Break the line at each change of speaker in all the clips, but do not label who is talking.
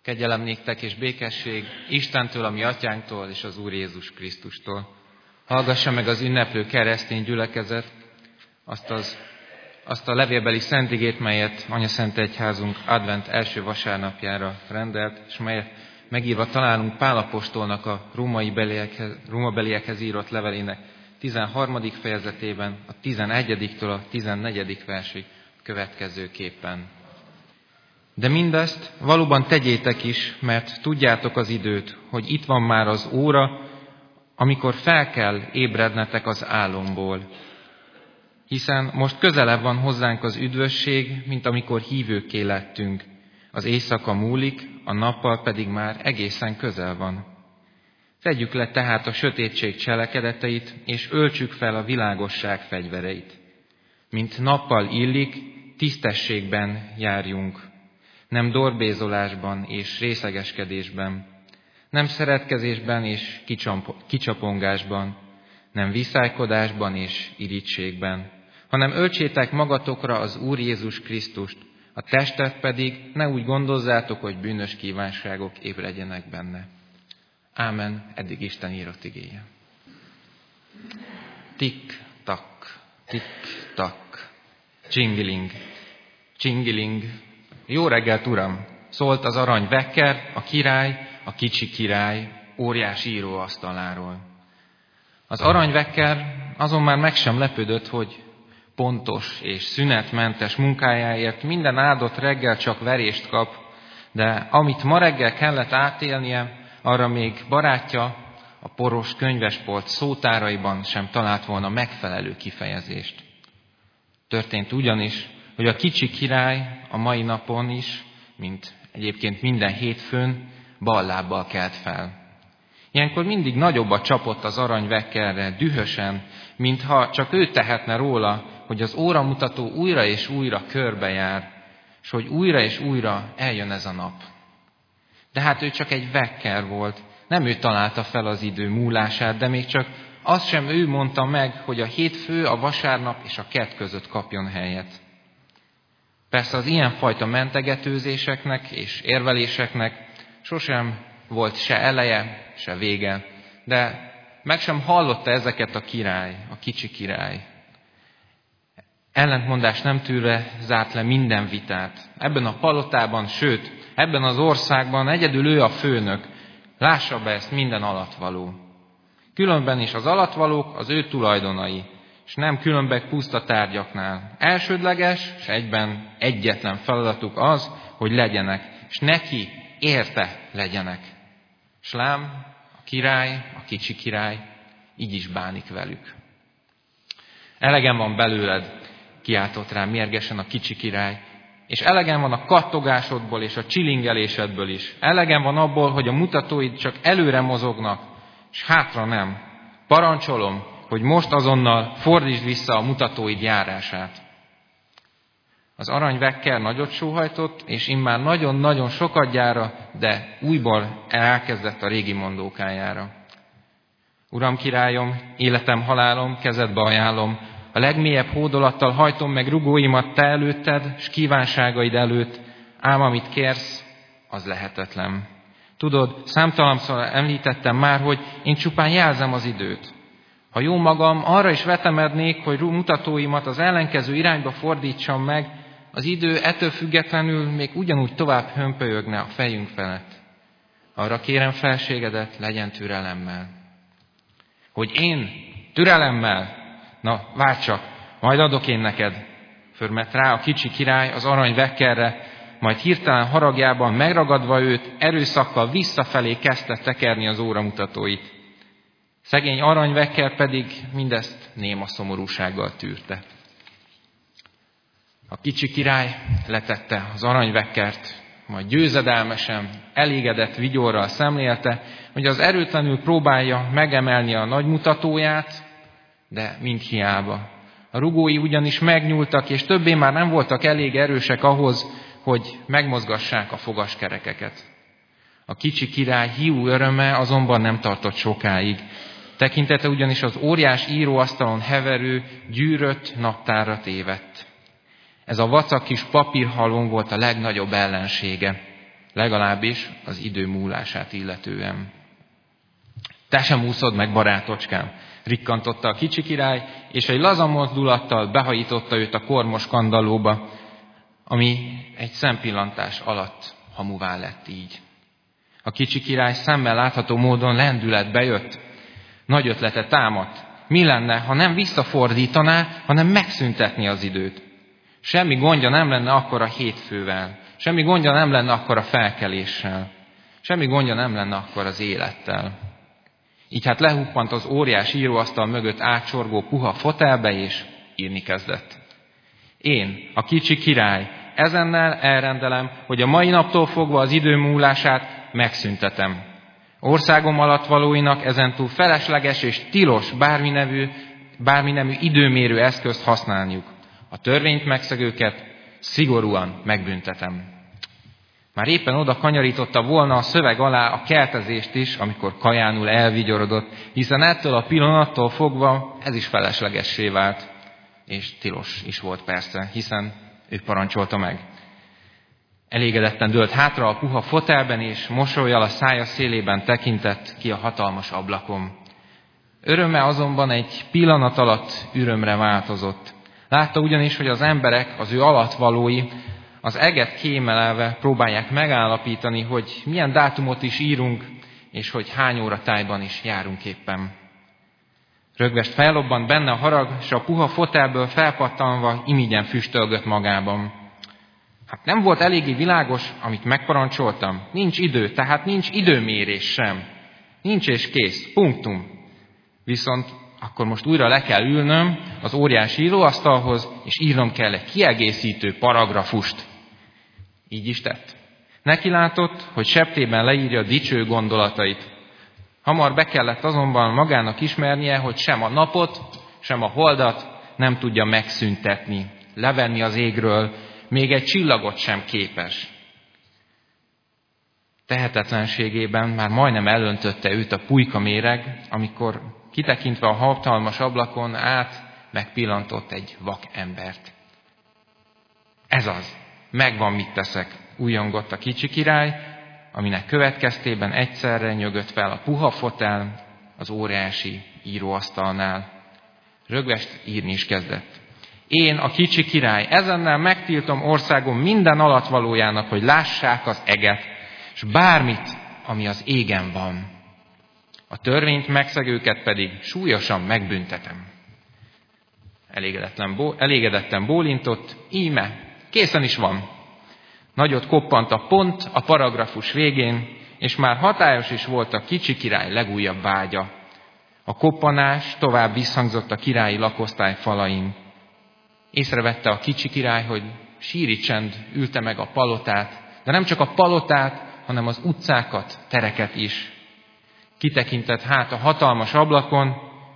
Kegyelem néktek és békesség Istentől, a mi atyánktól és az Úr Jézus Krisztustól. Hallgassa meg az ünneplő keresztény gyülekezet azt a levélbeli szentigét, melyet Anyaszent Egyházunk advent első vasárnapjára rendelt, és melyet megírva találunk Pál apostolnak a rómabeliekhez írott levelének 13. fejezetében, a 11-től a 14. versig következőképpen. De mindezt valóban tegyétek is, mert tudjátok az időt, hogy itt van már az óra, amikor fel kell ébrednetek az álomból. Hiszen most közelebb van hozzánk az üdvösség, mint amikor hívőkké lettünk. Az éjszaka múlik, a nappal pedig már egészen közel van. Fedjük le tehát a sötétség cselekedeteit, és öltsük fel a világosság fegyvereit. Mint nappal illik, tisztességben járjunk. Nem dorbézolásban és részegeskedésben, nem szeretkezésben és kicsapongásban, nem viszálykodásban és irítségben, hanem öltsétek magatokra az Úr Jézus Krisztust, a testet pedig ne úgy gondozzátok, hogy bűnös kívánságok ébredjenek benne. Ámen, eddig Isten írott igéje. Tik-tak, tik-tak, csingiling, csingiling. Jó reggelt, uram! Szólt az arany vekker, a király, a kicsi király óriás íróasztaláról. Az arany vekker azon már meg sem lepődött, hogy pontos és szünetmentes munkájáért minden áldott reggel csak verést kap, de amit ma reggel kellett átélnie, arra még barátja a poros könyvespolc szótáraiban sem talált volna megfelelő kifejezést. Történt ugyanis, hogy a kicsi király a mai napon is, mint egyébként minden hétfőn, bal lábbal kelt fel. Ilyenkor mindig nagyobbat csapott az aranyvekkerre, dühösen, mintha csak ő tehetne róla, hogy az óramutató újra és újra körbejár, és hogy újra és újra eljön ez a nap. De hát ő csak egy vekker volt, nem ő találta fel az idő múlását, de még csak azt sem ő mondta meg, hogy a hétfő, a vasárnap és a kedd között kapjon helyet. Persze az ilyenfajta mentegetőzéseknek és érveléseknek sosem volt se eleje, se vége, de meg sem hallotta ezeket a király, a kicsi király. Ellentmondás nem tűrve zárt le minden vitát. Ebben a palotában, sőt, ebben az országban egyedül ő a főnök. Lássa be ezt minden alattvaló. Különben is az alattvalók az ő tulajdonai, és nem különbek puszta tárgyaknál. Elsődleges, és egyben egyetlen feladatuk az, hogy legyenek, és neki érte legyenek. S lám, a király, a kicsi király így is bánik velük. Elegem van belőled, kiáltott rá mérgesen a kicsi király, és elegem van a kattogásodból és a csilingelésedből is. Elegem van abból, hogy a mutatóid csak előre mozognak, és hátra nem. Parancsolom, hogy most azonnal fordítsd vissza a mutatóid járását. Az aranyvekker nagyot sóhajtott, és immár nagyon-nagyon sokadjára, de újból elkezdett a régi mondókájára. Uram, királyom, életem, halálom, kezedbe ajánlom, a legmélyebb hódolattal hajtom meg rugóimat te előtted, s kívánságaid előtt, ám amit kérsz, az lehetetlen. Tudod, számtalanszor említettem már, hogy én csupán jelzem az időt. Ha jó magam, arra is vetemednék, hogy mutatóimat az ellenkező irányba fordítsam meg, az idő ettől függetlenül még ugyanúgy tovább hömpölyegne a fejünk felett. Arra kérem felségedet, legyen türelemmel. Hogy én türelemmel? Na, várj csak, majd adok én neked. Förmet rá a kicsi király az aranyvekkerre, majd hirtelen haragjában megragadva őt, erőszakkal visszafelé kezdte tekerni az óramutatóit. Szegény aranyvekker pedig mindezt néma szomorúsággal tűrte. A kicsi király letette az aranyvekkert, majd győzedelmesen, elégedett vigyorral szemlélte, hogy az erőtlenül próbálja megemelni a nagy mutatóját, de mind hiába. A rugói ugyanis megnyúltak, és többé már nem voltak elég erősek ahhoz, hogy megmozgassák a fogaskerekeket. A kicsi király hiú öröme azonban nem tartott sokáig. Tekintete ugyanis az óriás íróasztalon heverő, gyűrött naptárra tévedt. Ez a vacak kis papírhalom volt a legnagyobb ellensége. legalábbis az idő múlását illetően. Te sem úszod meg, barátocskám, rikkantotta a kicsi király, és egy laza mozdulattal behajította őt a kormos kandallóba, ami egy szempillantás alatt hamuvá lett így. A kicsi király szemmel látható módon lendületbe jött, nagy ötlete támadt. Mi lenne, ha nem visszafordítaná, hanem megszüntetni az időt? Semmi gondja nem lenne akkor a hétfővel, semmi gondja nem lenne akkor a felkeléssel, semmi gondja nem lenne akkor az élettel. Így hát lehuppant az óriás íróasztal mögött átsorgó puha fotelbe, és írni kezdett. Én, a kicsi király, ezennel elrendelem, hogy a mai naptól fogva az idő múlását megszüntetem. Országom alattvalóinak ezentúl felesleges és tilos bármi nemű időmérő eszközt használniuk. A törvényt megszegőket szigorúan megbüntetem. Már éppen oda kanyarította volna a szöveg alá a keltezést is, amikor kajánul elvigyorodott, hiszen ettől a pillanattól fogva ez is feleslegessé vált, és tilos is volt persze, hiszen ő parancsolta meg. Elégedetten dőlt hátra a puha fotelben, és mosollyal a szája szélében tekintett ki a hatalmas ablakon. Öröme azonban egy pillanat alatt ürömre változott. Látta ugyanis, hogy az emberek, az ő alattvalói, az eget kémelelve próbálják megállapítani, hogy milyen dátumot is írunk, és hogy hány óra tájban is járunk éppen. Rögvest fellobbant benne a harag, és a puha fotelből felpattanva imigyen füstölgött magában. Hát nem volt eléggé világos, amit megparancsoltam. Nincs idő, tehát nincs időmérés sem. Nincs és kész, punktum. Viszont akkor most újra le kell ülnöm az óriási íróasztalhoz, és írnom kell egy kiegészítő paragrafust. Így is tett. Neki látott, hogy septében leírja a dicső gondolatait. Hamar be kellett azonban magának ismernie, hogy sem a napot, sem a holdat nem tudja megszüntetni, levenni az égről, még egy csillagot sem képes. Tehetetlenségében már majdnem elöntötte őt a pulyka méreg, amikor kitekintve a hatalmas ablakon át megpillantott egy vak embert. Ez az, megvan, mit teszek, újjongott a kicsi király, aminek következtében egyszerre nyögött fel a puha fotel az óriási íróasztalnál. Rögvest írni is kezdett. Én, a kicsi király, ezennel megtiltom országom minden alattvalójának, hogy lássák az eget, és bármit, ami az égen van. A törvényt megszegőket pedig súlyosan megbüntetem. Elégedetten bólintott, íme, készen is van. Nagyot koppant a pont a paragrafus végén, és már hatályos is volt a kicsi király legújabb vágya. A koppanás tovább visszhangzott a királyi lakosztály falain. Észrevette a kicsi király, hogy síri csend ülte meg a palotát, de nem csak a palotát, hanem az utcákat, tereket is. Kitekintett hát a hatalmas ablakon,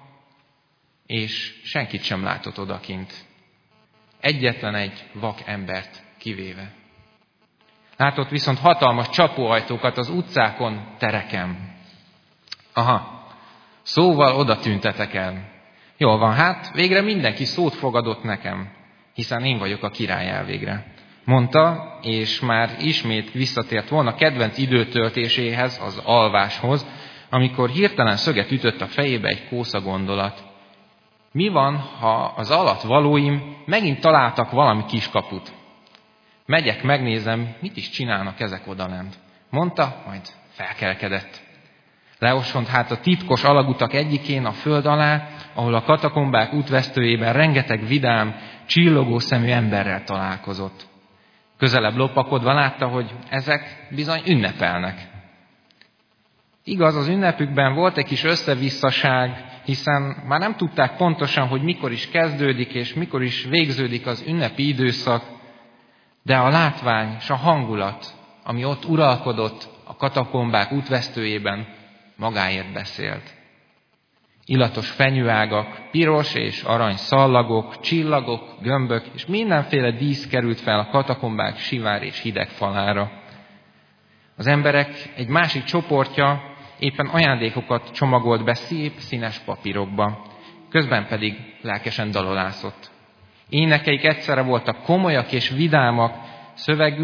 és senkit sem látott odakint. Egyetlen egy vak embert kivéve. Látott viszont hatalmas csapóajtókat az utcákon, tereken. Aha, szóval oda tűntetek el. Jól van, hát végre mindenki szót fogadott nekem, hiszen én vagyok a király elvégre. Mondta, és már ismét visszatért volna kedvenc időtöltéséhez, az alváshoz, amikor hirtelen szöget ütött a fejébe egy kósza gondolat. Mi van, ha az alattvalóim megint találtak valami kiskaput? Megyek, megnézem, mit is csinálnak ezek odalent. Mondta, majd felkelkedett. Leosont hát a titkos alagutak egyikén a föld alá, ahol a katakombák útvesztőjében rengeteg vidám, csillogó szemű emberrel találkozott. Közelebb lopakodva látta, hogy ezek bizony ünnepelnek. Igaz, az ünnepükben volt egy kis összevisszaság, hiszen már nem tudták pontosan, hogy mikor is kezdődik és mikor is végződik az ünnepi időszak, de a látvány és a hangulat, ami ott uralkodott a katakombák útvesztőjében, magáért beszélt. Illatos fenyőágak, piros és arany szallagok, csillagok, gömbök és mindenféle dísz került fel a katakombák sivár és hideg falára. Az emberek egy másik csoportja éppen ajándékokat csomagolt be szép, színes papírokba, közben pedig lelkesen dalolászott. Énekeik egyszerre voltak komolyak és vidámak, szövegük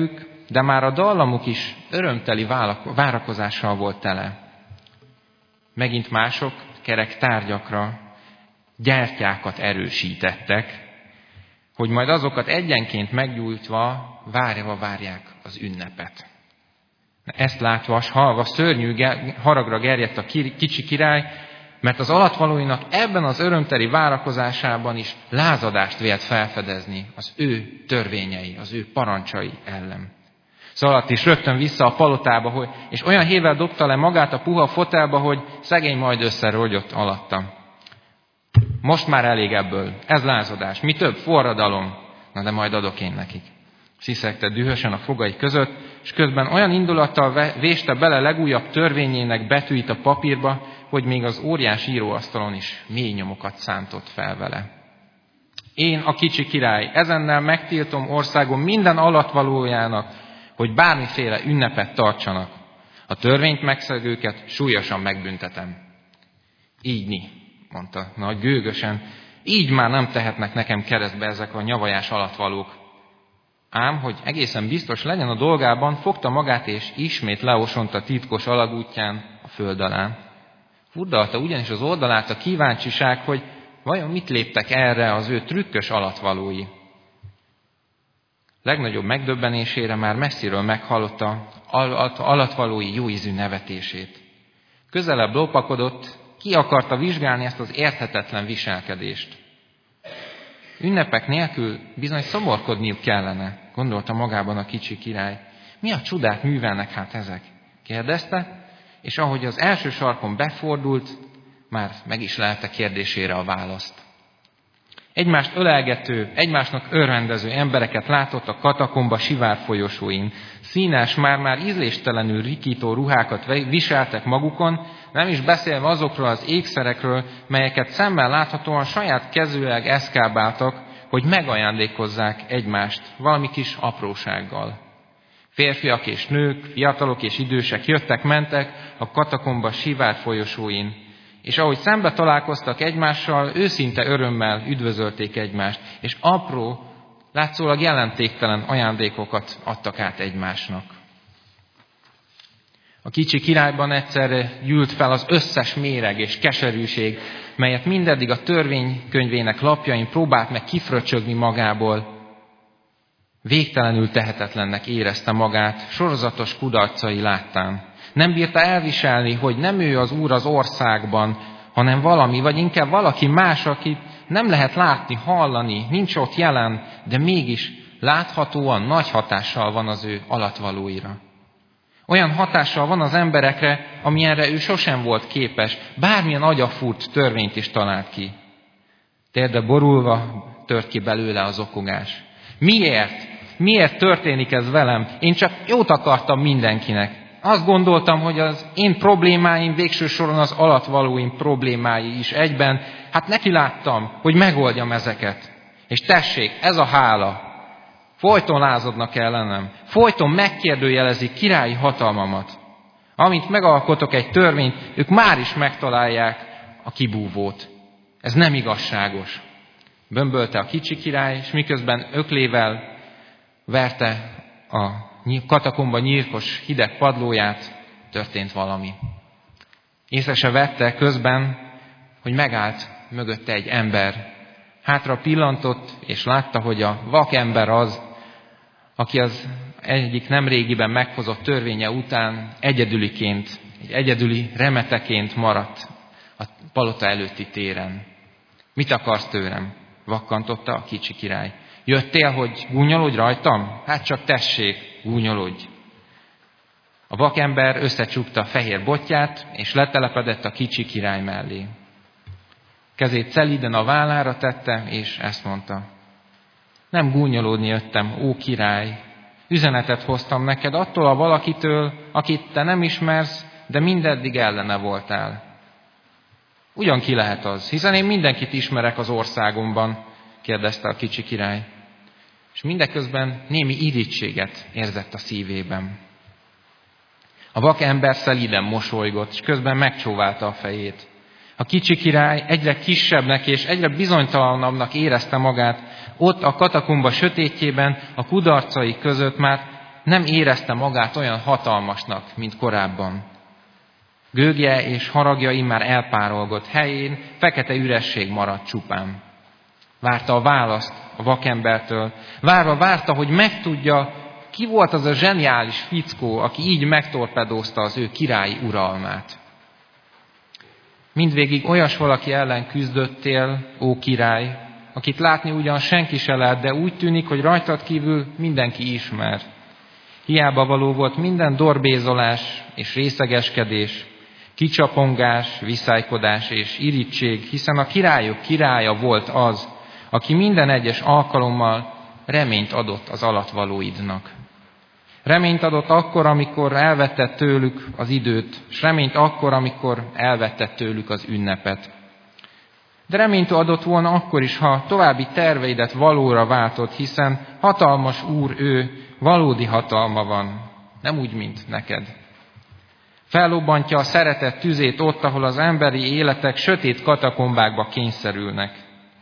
de már a dallamuk is örömteli várakozással volt tele. Megint mások kerek tárgyakra gyertyákat erősítettek, hogy majd azokat egyenként meggyújtva várva várják az ünnepet. Ezt látva, s hallva szörnyű haragra gerjedt a kicsi király, mert az alattvalóinak ebben az örömteli várakozásában is lázadást vélt felfedezni az ő törvényei, az ő parancsai ellen. Szaladt is rögtön vissza a palotába, és olyan hével dobta le magát a puha fotelba, hogy szegény majd összerogyott alatta. Most már elég ebből, ez lázadás, mi több, forradalom, na de majd adok én nekik. Sziszegte dühösen a fogai között, és közben olyan indulattal véste bele legújabb törvényének betűit a papírba, hogy még az óriás íróasztalon is mély nyomokat szántott fel vele. Én, a kicsi király, ezennel megtiltom országom minden alattvalójának, hogy bármiféle ünnepet tartsanak. A törvényt megszegőket súlyosan megbüntetem. Így, mondta nagy gőgösen, így már nem tehetnek nekem keresztbe ezek a nyavajás alattvalók. Ám, hogy egészen biztos legyen a dolgában, fogta magát és ismét leosont titkos alagútján a föld alá. Furdalta ugyanis az oldalát a kíváncsiság, hogy vajon mit léptek erre az ő trükkös alattvalói. Legnagyobb megdöbbenésére már messziről meghallotta alattvalói jóízű nevetését. Közelebb lopakodott, ki akarta vizsgálni ezt az érthetetlen viselkedést. Ünnepek nélkül bizony szomorkodniuk kellene, gondolta magában a kicsi király. Mi a csodát művelnek hát ezek? Kérdezte, és ahogy az első sarkon befordult, már meg is lelte kérdésére a választ. Egymást ölelgető, egymásnak örvendező embereket látott a katakomba sivár folyosóin. Színes, már ízléstelenül rikító ruhákat viseltek magukon, nem is beszélve azokról az ékszerekről, melyeket szemmel láthatóan saját kezűleg eszkábáltak, hogy megajándékozzák egymást valami kis aprósággal. Férfiak és nők, fiatalok és idősek jöttek-mentek a katakomba sivár folyosóin, és ahogy szembe találkoztak egymással, őszinte örömmel üdvözölték egymást, és apró, látszólag jelentéktelen ajándékokat adtak át egymásnak. A kicsi királyban egyszerre gyűlt fel az összes méreg és keserűség, melyet mindeddig a törvénykönyvének lapjain próbált meg kifröcsögni magából. Végtelenül tehetetlennek érezte magát, sorozatos kudarcai láttán. Nem bírta elviselni, hogy nem ő az úr az országban, hanem valami, vagy inkább valaki más, akit nem lehet látni, hallani, nincs ott jelen, de mégis láthatóan nagy hatással van az ő alattvalóira. Olyan hatással van az emberekre, amilyenre ő sosem volt képes, bármilyen agyafúrt törvényt is talált ki. Térde borulva tört ki belőle az okogás. Miért? Miért történik ez velem? Én csak jót akartam mindenkinek. Azt gondoltam, hogy az én problémáim végső soron az alattvalóim problémái is egyben. Hát neki láttam, hogy megoldjam ezeket. És tessék, ez a hála. Folyton lázadnak ellenem. Folyton megkérdőjelezik királyi hatalmamat. Amint megalkotok egy törvényt, ők már is megtalálják a kibúvót. Ez nem igazságos. Bömbölte a kicsi király, és miközben öklével verte a katakomba nyírkos hideg padlóját, történt valami. Észre se vette közben, hogy megállt mögötte egy ember. Hátra pillantott, és látta, hogy a vakember az, aki az egyik nemrégiben meghozott törvénye után egyedüliként, egy egyedüli remeteként maradt a palota előtti téren. Mit akarsz tőlem? Vakkantotta a kicsi király. Jöttél, hogy gúnyolódj rajtam? Hát csak tessék, gúnyolódj. A vakember összecsukta a fehér botját, és letelepedett a kicsi király mellé. Kezét szelíden a vállára tette, és ezt mondta. Nem gúnyolódni jöttem, ó király, üzenetet hoztam neked attól a valakitől, akit te nem ismersz, de mindeddig ellene voltál. Ugyan ki lehet az, hiszen én mindenkit ismerek az országomban, kérdezte a kicsi király. És mindeközben némi irítséget érzett a szívében. A vakember szelíden mosolygott, és közben megcsóválta a fejét. A kicsi király egyre kisebbnek és egyre bizonytalanabbnak érezte magát, ott a katakomba sötétjében, a kudarcai között már nem érezte magát olyan hatalmasnak, mint korábban. Gőgje és haragja immár elpárolgott, helyén fekete üresség maradt csupán. Várta a választ a vakembertől, várta, hogy megtudja, ki volt az a zseniális fickó, aki így megtorpedózta az ő királyi uralmát. Mindvégig olyas valaki ellen küzdöttél, ó király, akit látni ugyan senki se lát, de úgy tűnik, hogy rajtad kívül mindenki ismer. Hiába való volt minden dorbézolás és részegeskedés, kicsapongás, viszálykodás és irigység, hiszen a királyok királya volt az, aki minden egyes alkalommal reményt adott az alattvalóidnak. Reményt adott akkor, amikor elvette tőlük az időt, és reményt akkor, amikor elvette tőlük az ünnepet. De reményt adott volna akkor is, ha további terveidet valóra váltott, hiszen hatalmas Úr ő, valódi hatalma van, nem úgy, mint neked. Fellobbantja a szeretet tüzét ott, ahol az emberi életek sötét katakombákba kényszerülnek.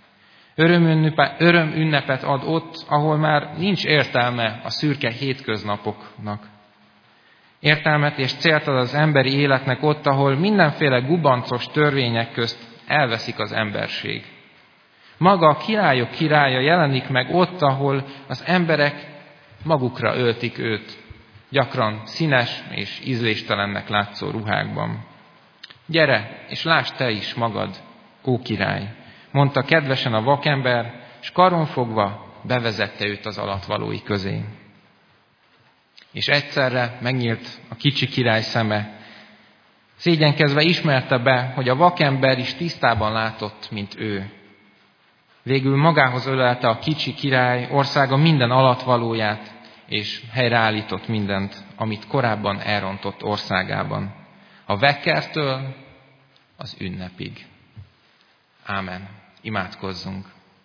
Örömünnepet ad ott, ahol már nincs értelme a szürke hétköznapoknak. Értelmet és célt ad az emberi életnek ott, ahol mindenféle gubancos törvények közt elveszik az emberség. Maga a királyok királya jelenik meg ott, ahol az emberek magukra öltik őt, gyakran színes és ízléstelennek látszó ruhákban. Gyere, és lásd te is magad, ó király, mondta kedvesen a vakember, és karonfogva bevezette őt az alattvalói közé. És egyszerre megnyílt a kicsi király szeme. Szégyenkezve ismerte be, hogy a vakember is tisztában látott, mint ő. Végül magához ölelte a kicsi király országa minden alattvalóját, és helyreállított mindent, amit korábban elrontott országában. A vekkertől az ünnepig. Ámen. Imádkozzunk.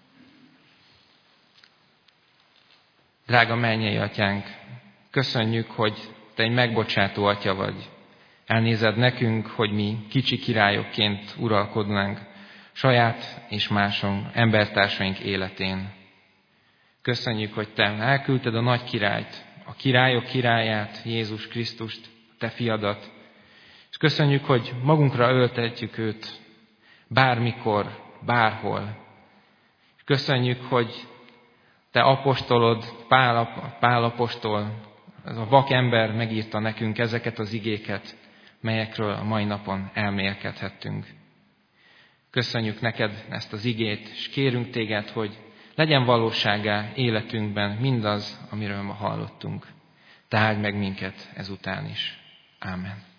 Drága mennyei atyánk, köszönjük, hogy te egy megbocsátó atya vagy. Elnézed nekünk, hogy mi kicsi királyokként uralkodnánk saját és máson, embertársaink életén. Köszönjük, hogy te elküldted a nagy királyt, a királyok királyát, Jézus Krisztust, te fiadat, és köszönjük, hogy magunkra öltetjük őt bármikor, bárhol. Köszönjük, hogy te apostolod, Pál apostol, ez a vakember megírta nekünk ezeket az igéket, melyekről a mai napon elmélkedhettünk. Köszönjük neked ezt az igét, és kérünk téged, hogy legyen valósággá életünkben mindaz, amiről ma hallottunk. Te áld meg minket ezután is. Ámen.